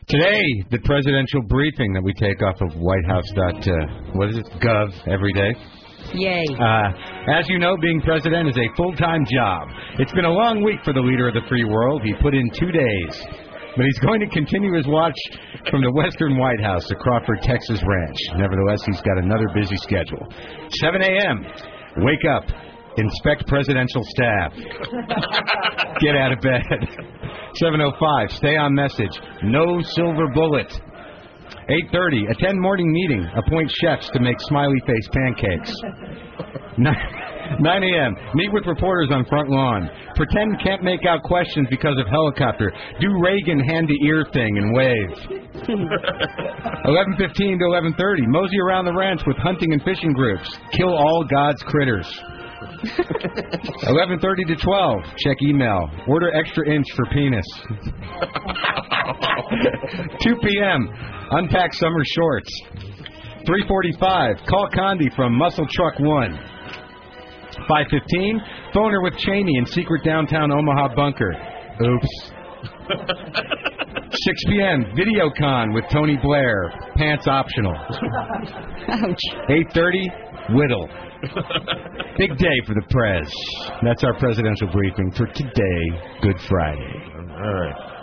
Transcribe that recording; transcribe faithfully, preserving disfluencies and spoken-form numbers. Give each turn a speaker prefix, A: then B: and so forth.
A: Today, the presidential briefing that we take off of White House. Uh, what is it? Gov every day.
B: Yay.
A: Uh, as you know, being president is a full-time job. It's been a long week for the leader of the free world. He put in two days. But he's going to continue his watch from the Western White House, the Crawford, Texas ranch. Nevertheless, he's got another busy schedule. seven a.m., wake up, inspect presidential staff, get out of bed. seven oh five, stay on message, no silver bullet. eight thirty, attend morning meeting, appoint chefs to make smiley face pancakes. nine a.m., meet with reporters on front lawn. Pretend can't make out questions because of helicopter. Do Reagan hand-to-ear thing and wave. eleven fifteen to eleven thirty, mosey around the ranch with hunting and fishing groups. Kill all God's critters. eleven thirty to twelve, check email. Order extra inch for penis. two p.m., unpack summer shorts. three forty-five, call Condi from Muscle Truck one. five fifteen, phone her with Cheney in secret downtown Omaha bunker. Oops. six p.m., VideoCon with Tony Blair. Pants optional.
B: Ouch.
A: eight thirty, Whittle. Big day for the Prez. That's our presidential briefing for today, Good Friday.
C: All right.